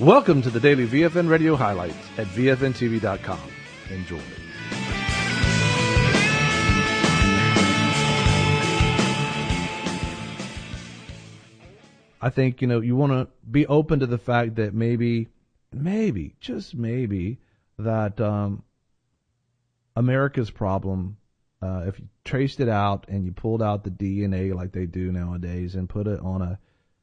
Welcome to the daily VFN radio highlights at VFNTV.com. Enjoy. I think, you want to be open to the fact that maybe, just maybe, that America's problem, if you traced it out and you pulled out the DNA like they do nowadays and put it on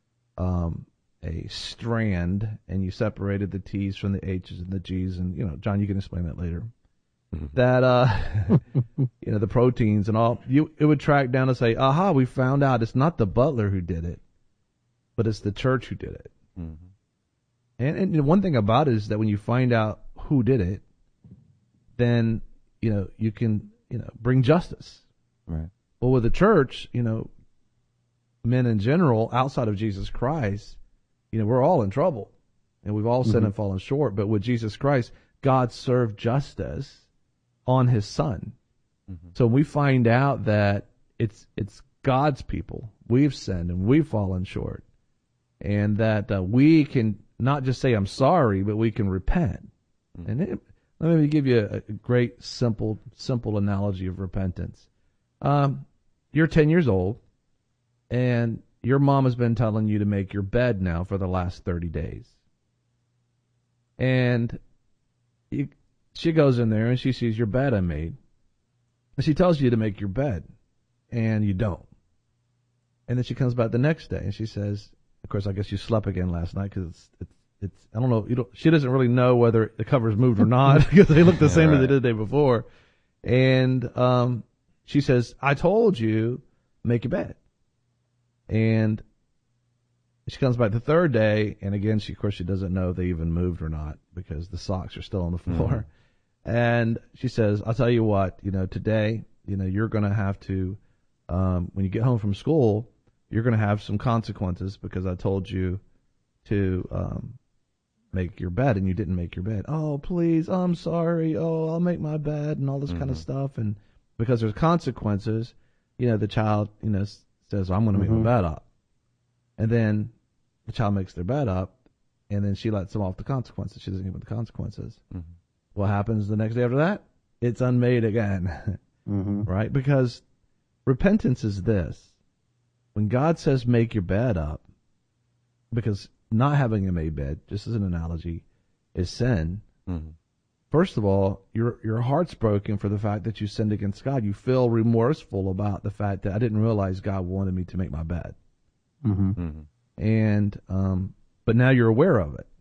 a strand and you separated the T's from the H's and the G's, and, John, you can explain that later, that, the proteins and all, it would track down and say, aha, we found out it's not the butler who did it, but it's the church who did it. Mm-hmm. And one thing about it is that when you find out who did it, then, you can, bring justice. Right. Well, with the church, men in general, outside of Jesus Christ, we're all in trouble. And we've all sinned and fallen short. But with Jesus Christ, God served justice on his son. Mm-hmm. So when we find out that it's God's people, we've sinned and we've fallen short, and that we can not just say, I'm sorry, but we can repent. Mm-hmm. And let me give you a great, simple analogy of repentance. You're 10 years old, and your mom has been telling you to make your bed now for the last 30 days. And she goes in there, and she sees your bed I made. And she tells you to make your bed, and you don't. And then she comes back the next day, and she says, of course, I guess you slept again last night because it's I don't know. She doesn't really know whether the covers moved or not because they look the same as they did the day before. And she says, I told you, make your bed. And she comes back the third day, and again, of course, she doesn't know if they even moved or not because the socks are still on the floor. Mm-hmm. And she says, I'll tell you what, today, you're going to have to, when you get home from school, you're going to have some consequences because I told you to make your bed and you didn't make your bed. Oh, please, I'm sorry. Oh, I'll make my bed and all this kind of stuff. And because there's consequences, the child, says, I'm going to make my bed up. And then the child makes their bed up, and then she lets them off the consequences. She doesn't give them the consequences. Mm-hmm. What happens the next day after that? It's unmade again. Right? Because repentance is this. When God says make your bed up, because not having a made bed, just as an analogy, is sin. Mm-hmm. First of all, your heart's broken for the fact that you sinned against God. You feel remorseful about the fact that I didn't realize God wanted me to make my bed. Mm-hmm. Mm-hmm. And but now you're aware of it,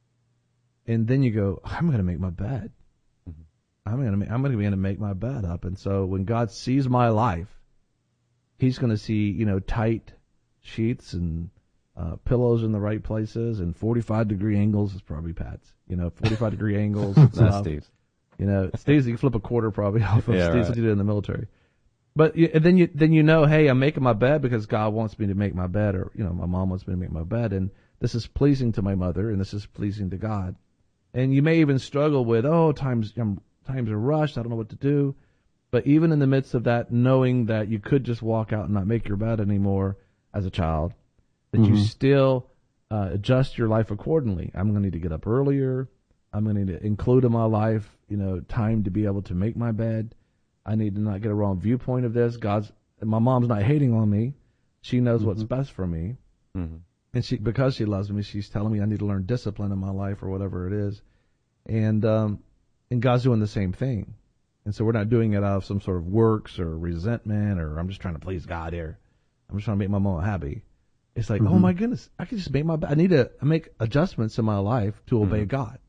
and then you go, I'm going to make my bed. Mm-hmm. I'm going to be able to make my bed up. And so when God sees my life, He's going to see tight sheets and pillows in the right places, and 45-degree angles is probably Pat's. 45-degree angles. That's Steve's. Steve's, you can flip a quarter probably off of Steve's. What you did in the military. But then you hey, I'm making my bed because God wants me to make my bed, or my mom wants me to make my bed, and this is pleasing to my mother, and this is pleasing to God. And you may even struggle with, times are rushed. I don't know what to do. But even in the midst of that, knowing that you could just walk out and not make your bed anymore as a child, that you still adjust your life accordingly. I'm going to need to get up earlier. I'm going to need to include in my life, time to be able to make my bed. I need to not get a wrong viewpoint of this. My mom's not hating on me. She knows what's best for me. Mm-hmm. And because she loves me, she's telling me I need to learn discipline in my life or whatever it is. And God's doing the same thing. And so we're not doing it out of some sort of works or resentment or I'm just trying to please God here. I'm just trying to make my mom happy. It's like, oh my goodness, I can just make I need to make adjustments in my life to obey God.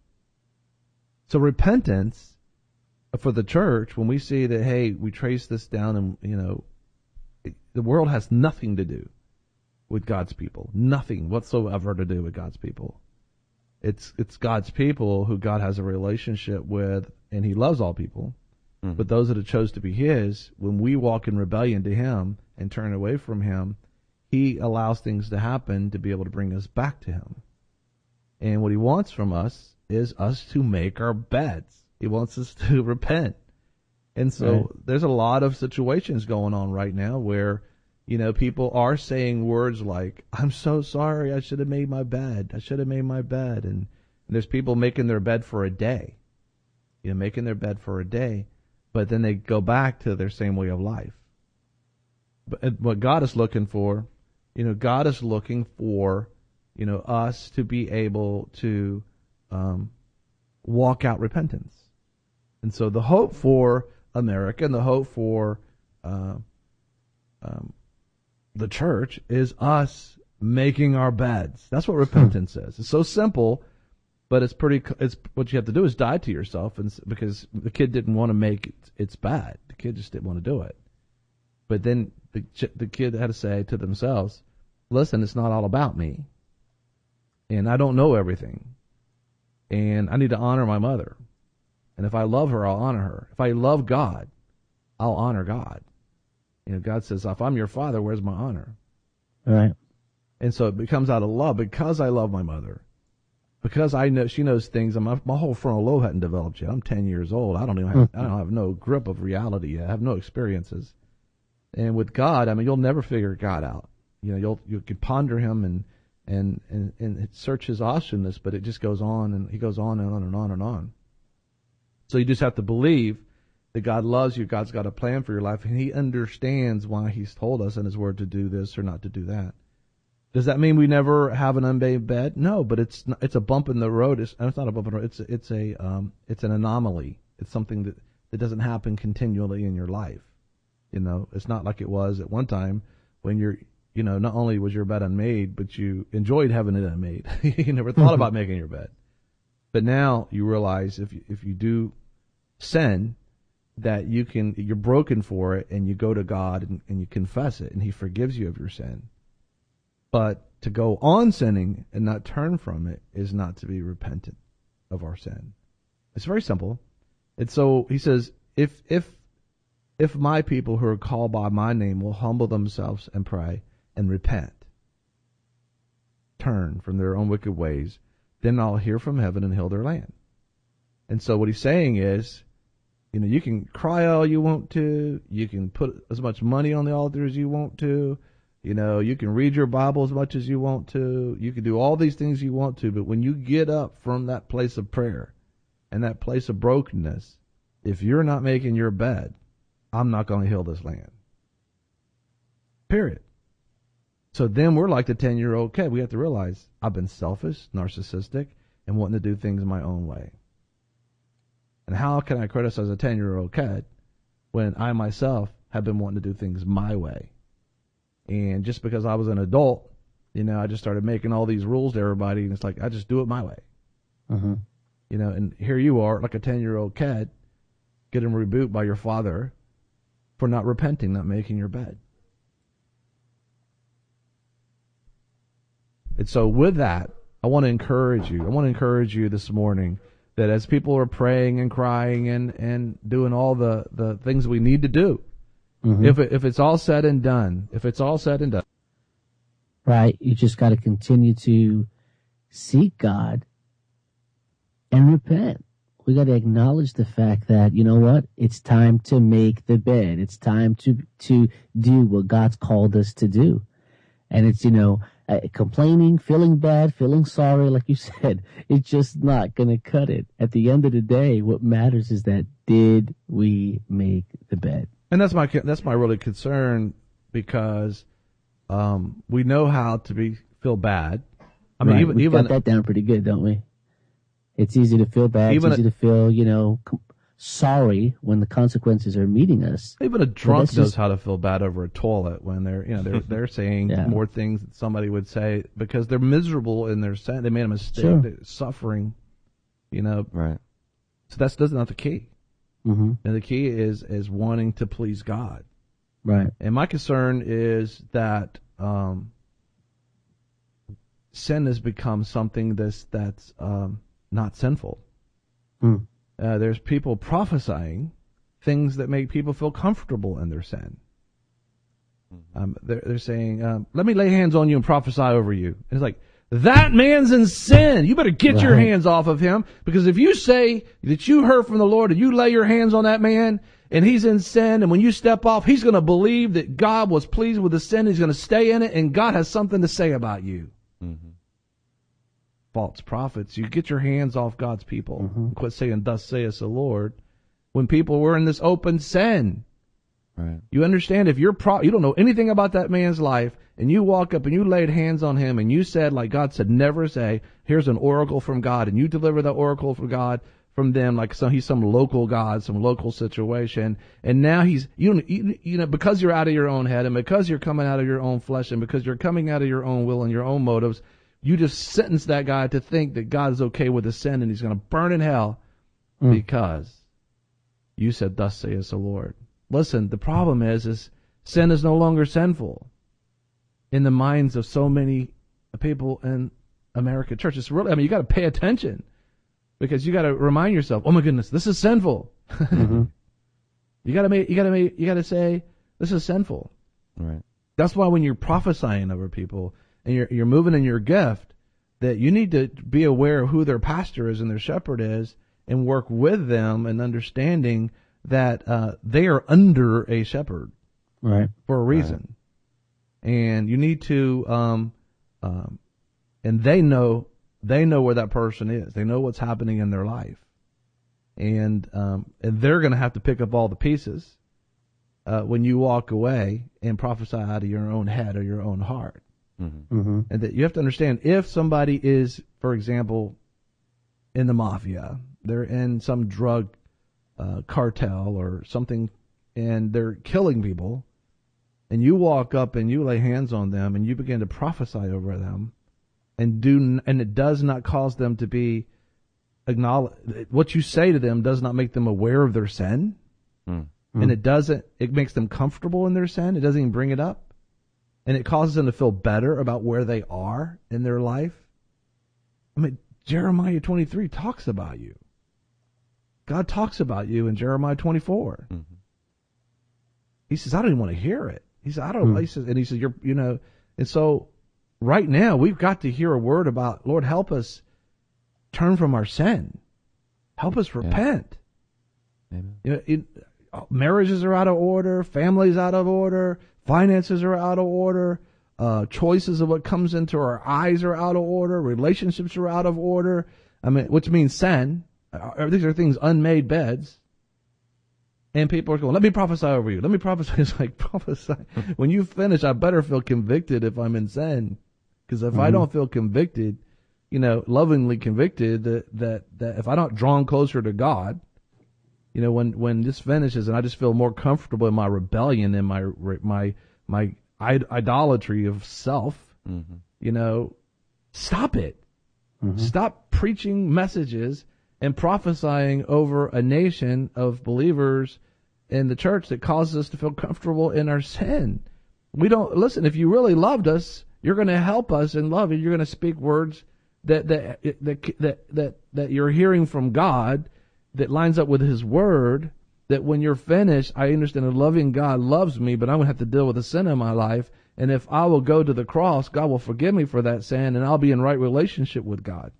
So repentance for the church, when we see that, hey, we trace this down and, the world has nothing to do with God's people. Nothing whatsoever to do with God's people. It's God's people who God has a relationship with, and He loves all people. Mm-hmm. But those that have chose to be His, when we walk in rebellion to Him and turn away from Him, He allows things to happen to be able to bring us back to Him. And what He wants from us is us to make our beds. He wants us to repent. And so there's a lot of situations going on right now where, people are saying words like, I'm so sorry, I should have made my bed. I should have made my bed. And And there's people making their bed for a day, making their bed for a day, but then they go back to their same way of life. But what God is looking for, God is looking for, us to be able to walk out repentance. And so the hope for America and the hope for the church is us making our beds. That's what repentance is. It's so simple, but it's what you have to do is die to yourself, and because the kid didn't want to make it's bad. The kid just didn't want to do it. But then the kid had to say to themselves, listen, it's not all about me. And I don't know everything. And I need to honor my mother. And if I love her, I'll honor her. If I love God, I'll honor God. God says, if I'm your father, where's my honor? All right. And so it becomes out of love because I love my mother. Because I know she knows things. My whole frontal lobe hadn't developed yet. I'm 10 years old. I don't have no grip of reality yet. I have no experiences. And with God, you'll never figure God out. You could ponder him and search his awesomeness, but it just goes on, and he goes on and on and on and on. So you just have to believe that God loves you. God's got a plan for your life, and he understands why he's told us in his word to do this or not to do that. Does that mean we never have an unmade bed? No, but it's a bump in the road. It's not a bump in the road. It's an anomaly. It's something that doesn't happen continually in your life. It's not like it was at one time when not only was your bed unmade, but you enjoyed having it unmade. You never thought about making your bed. But now you realize if you do sin, that you're broken for it, and you go to God and you confess it, and he forgives you of your sin. But to go on sinning and not turn from it is not to be repentant of our sin. It's very simple. And so he says, if my people who are called by my name will humble themselves and pray and repent, turn from their own wicked ways, then I'll hear from heaven and heal their land. And so what he's saying is, you can cry all you want to, you can put as much money on the altar as you want to, you can read your Bible as much as you want to, you can do all these things you want to, but when you get up from that place of prayer and that place of brokenness, if you're not making your bed, I'm not going to heal this land. Period. So then we're like the 10-year-old kid. We have to realize I've been selfish, narcissistic, and wanting to do things my own way. And how can I criticize a 10-year-old kid when I myself have been wanting to do things my way? And just because I was an adult, I just started making all these rules to everybody, and it's like, I just do it my way. Mm-hmm. And here you are, like a 10-year-old kid, getting rebuked by your father for not repenting, not making your bed. And so with that, I want to encourage you. I want to encourage you this morning that as people are praying and crying and doing all the things we need to do, mm-hmm. if it's all said and done, right, you just got to continue to seek God and repent. We got to acknowledge the fact that, it's time to make the bed. It's time to do what God's called us to do. And it's, complaining, feeling bad, feeling sorry, like you said, it's just not going to cut it. At the end of the day, what matters is that did we make the bed? And that's my really concern, because we know how to feel bad. We've got that down pretty good, don't we? It's easy to feel bad. It's easy to feel, sorry when the consequences are meeting us. Even a drunk knows how to feel bad over a toilet when they're saying more things that somebody would say because they're miserable in their sin. They made a mistake. Sure. They're suffering, Right. So that's not the key. Mm-hmm. And the key is wanting to please God. Right. And my concern is that sin has become something that's not sinful. Mm. There's people prophesying things that make people feel comfortable in their sin. They're saying, let me lay hands on you and prophesy over you. And it's like, that man's in sin. You better get your hands off of him, because if you say that you heard from the Lord and you lay your hands on that man and he's in sin, and when you step off, he's going to believe that God was pleased with the sin. He's going to stay in it, and God has something to say about you. Mm-hmm. false prophets. You get your hands off God's people. Mm-hmm. Quit saying, thus saith the Lord, when people were in this open sin. Right. You understand, if you don't know anything about that man's life, and you walk up and you laid hands on him and you said, like God said, never say, here's an oracle from God, and you deliver the oracle from God from them, like he's some local God, some local situation, and now he's, because you're out of your own head, and because you're coming out of your own flesh, and because you're coming out of your own will and your own motives, you just sentence that guy to think that God is okay with his sin and he's going to burn in hell because you said, thus saith the Lord. Listen, the problem is sin is no longer sinful in the minds of so many people in American church. It's really, you got to pay attention, because you got to remind yourself, oh my goodness, this is sinful. Mm-hmm. You got to say, this is sinful. Right. That's why when you're prophesying over people and you're moving in your gift, that you need to be aware of who their pastor is and their shepherd is, and work with them and understanding that they are under a shepherd, right, for a reason. Right. And you need to, and they know where that person is. They know what's happening in their life, and they're going to have to pick up all the pieces when you walk away and prophesy out of your own head or your own heart. Mm-hmm. Mm-hmm. And that you have to understand, if somebody is, for example, in the mafia, they're in some drug cartel or something, and they're killing people, and you walk up and you lay hands on them and you begin to prophesy over them, and it does not cause them to be acknowledged. What you say to them does not make them aware of their sin, and it makes them comfortable in their sin. It doesn't even bring it up. And it causes them to feel better about where they are in their life. I mean, Jeremiah 23 talks about you. God talks about you in Jeremiah 24. Mm-hmm. He says, I don't even want to hear it. He said, He says, and so right now we've got to hear a word about, Lord, help us turn from our sin. Help us repent. Amen. Marriages are out of order. Families out of order. Finances are out of order. Choices of what comes into our eyes are out of order. Relationships are out of order. Which means sin. These are things, unmade beds. And people are going, let me prophesy over you. Let me prophesy. It's like, prophesy. When you finish, I better feel convicted if I'm in sin. Because if I don't feel convicted, lovingly convicted, that if I don't drawn closer to God, when this finishes and I just feel more comfortable in my rebellion and my idolatry of self, stop it. Mm-hmm. Stop preaching messages and prophesying over a nation of believers in the church that causes us to feel comfortable in our sin. Listen, if you really loved us, you're going to help us in love, and you're going to speak words that you're hearing from God, that lines up with His Word, that when you're finished, I understand a loving God loves me, but I'm going to have to deal with the sin in my life. And if I will go to the cross, God will forgive me for that sin, and I'll be in right relationship with God.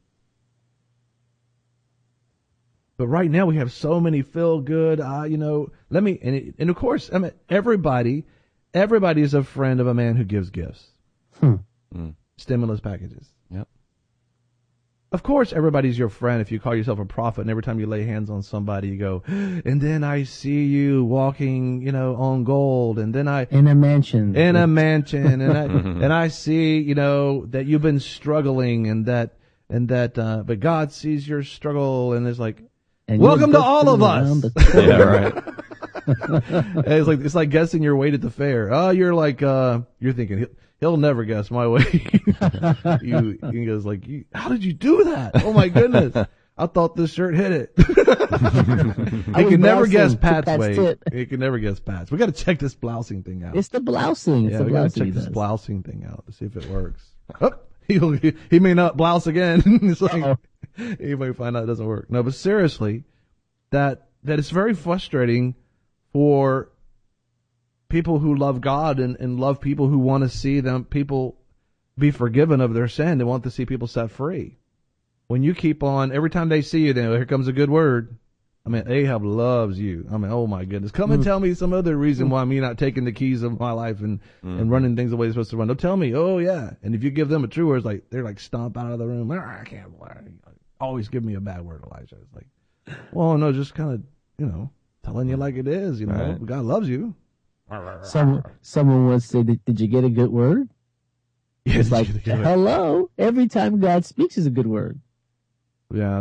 But right now we have so many feel good, and of course, everybody is a friend of a man who gives gifts. Stimulus packages. Yep. Of course, everybody's your friend if you call yourself a prophet, and every time you lay hands on somebody, you go, and then I see you walking, on gold, and then in a mansion, and I see, that you've been struggling, and that, but God sees your struggle, and it's like, and welcome to all of us. Yeah, right. It's like guessing your weight at the fair. Oh, you're like, you're thinking, he'll never guess my weight. He goes like, how did you do that? Oh my goodness. I thought this shirt hit it. He can never guess Pat's weight. He can never guess Pat's. We got to check this blousing thing out. It's the blousing. We got to check this blousing thing out to see if it works. Oh, he may not blouse again. It's like, he may find out it doesn't work. No, but seriously, that it's very frustrating for people who love God and love people who want to see people be forgiven of their sin. They want to see people set free. When you keep on, every time they see you, here comes a good word. I mean, Ahab loves you. I mean, oh my goodness. Come and tell me some other reason why me not taking the keys of my life and running things the way it's supposed to run. They'll tell me, oh yeah. And if you give them a true word, it's like, they're like stomp out of the room. I can't, always give me a bad word, Elijah. It's like, well, no, just kind of, telling you like it is, Right. God loves you. Someone once said, did you get a good word? It's like, hello, every time God speaks is a good word. Yeah,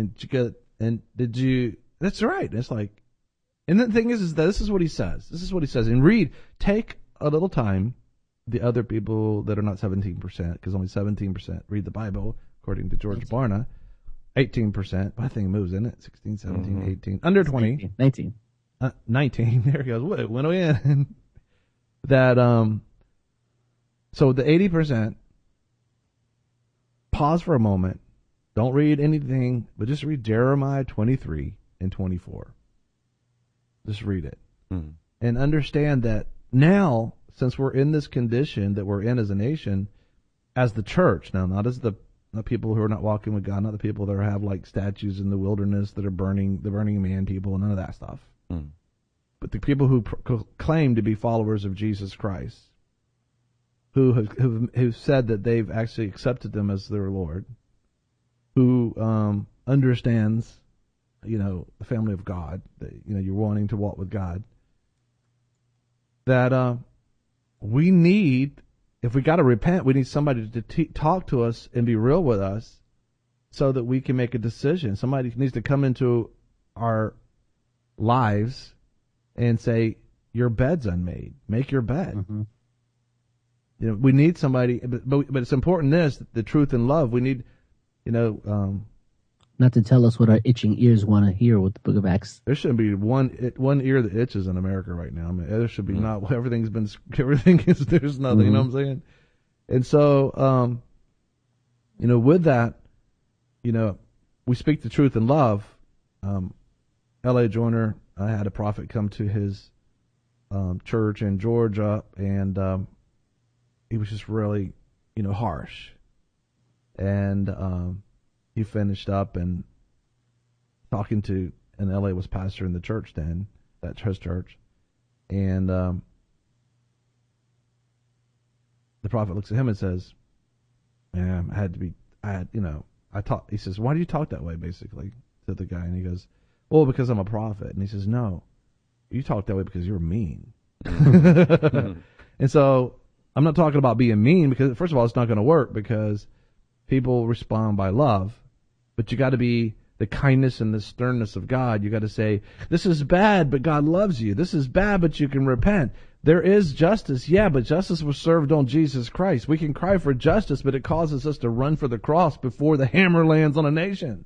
that's right. It's like, and the thing is that this is what he says. This is what he says. And take a little time, the other people that are not 17%, because only 17% read the Bible, according to George Barna. 18%, but I think it moves, isn't it? 16, 17, 18, under 20. 19. 19, there he goes. What went in? That, so the 80%, pause for a moment. Don't read anything, but just read Jeremiah 23 and 24. Just read it. And understand that now, since we're in this condition that we're in as a nation, as the church, now not as the people who are not walking with God, not the people that have like statues in the wilderness that are burning, the Burning Man people, none of that stuff. But the people who claim to be followers of Jesus Christ, who've said that they've actually accepted them as their Lord, who understands, the family of God, that, you're wanting to walk with God, that we need, if we got to repent, we need somebody to talk to us and be real with us so that we can make a decision. Somebody needs to come into our lives and say, your bed's unmade. Make your bed. We need somebody, but it's important the truth and love. We need, not to tell us what our itching ears want to hear with the Book of Acts. There shouldn't be one ear that itches in America right now. I mean, there should be not. Everything is. There's nothing. You know what I'm saying? And so, with that, we speak the truth in love. L.A. Joyner, I had a prophet come to his church in Georgia, and he was just really, harsh. And he finished up and talking to, and L.A. was pastor in the church then, that church, and the prophet looks at him and says, "Yeah, he says, why do you talk that way?" Basically to the guy, and he goes, "Well, because I'm a prophet." And he says, "No, you talk that way because you're mean." And so I'm not talking about being mean, because first of all, it's not going to work, because people respond by love, but you got to be the kindness and the sternness of God. You got to say, this is bad, but God loves you. This is bad, but you can repent. There is justice, yeah, but justice was served on Jesus Christ. We can cry for justice, but it causes us to run for the cross before the hammer lands on a nation.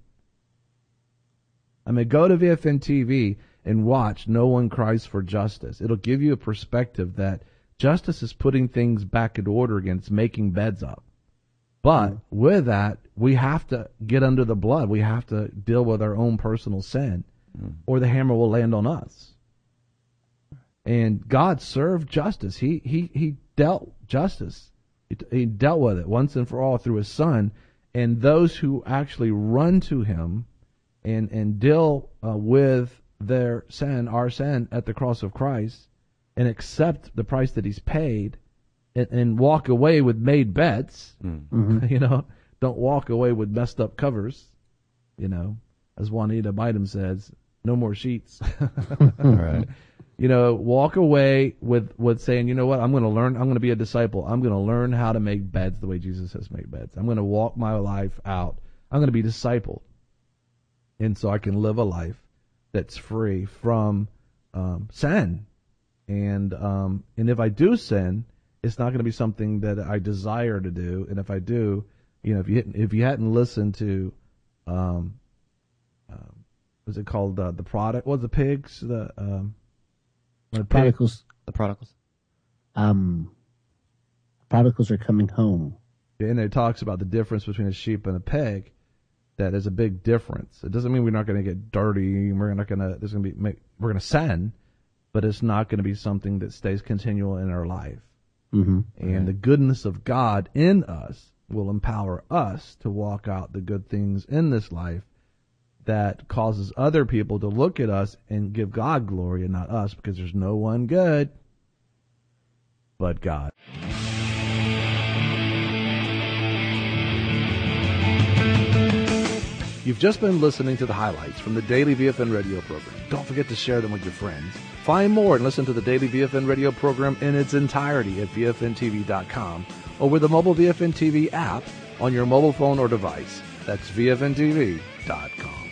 I mean, go to VFN TV and watch No One Cries for Justice. It'll give you a perspective that justice is putting things back in order again. It's making beds up. But with that, we have to get under the blood. We have to deal with our own personal sin, or the hammer will land on us. And God served justice. He dealt justice. He dealt with it once and for all through His Son. And those who actually run to Him and deal with their sin, our sin, at the cross of Christ, and accept the price that He's paid, and walk away with made beds, don't walk away with messed up covers, as Juanita Bynum says, no more sheets. Right. Walk away with saying, you know what, I'm going to learn, I'm going to be a disciple. I'm going to learn how to make beds the way Jesus has made beds. I'm going to walk my life out. I'm going to be discipled. And so I can live a life that's free from sin. And if I do sin, it's not going to be something that I desire to do. And if I do, if you hadn't listened to, what's it called? The product? What's the pigs? Prodigals. The prodigals. Prodigals are coming home. And it talks about the difference between a sheep and a pig. That is a big difference. It doesn't mean we're not going to get dirty. We're going to sin, but it's not going to be something that stays continual in our life. And the goodness of God in us will empower us to walk out the good things in this life that causes other people to look at us and give God glory and not us, because there's no one good but God. You've just been listening to the highlights from the Daily VFN radio program. Don't forget to share them with your friends. Find more and listen to the Daily VFN radio program in its entirety at VFNTV.com or with the mobile VFN TV app on your mobile phone or device. That's VFNTV.com.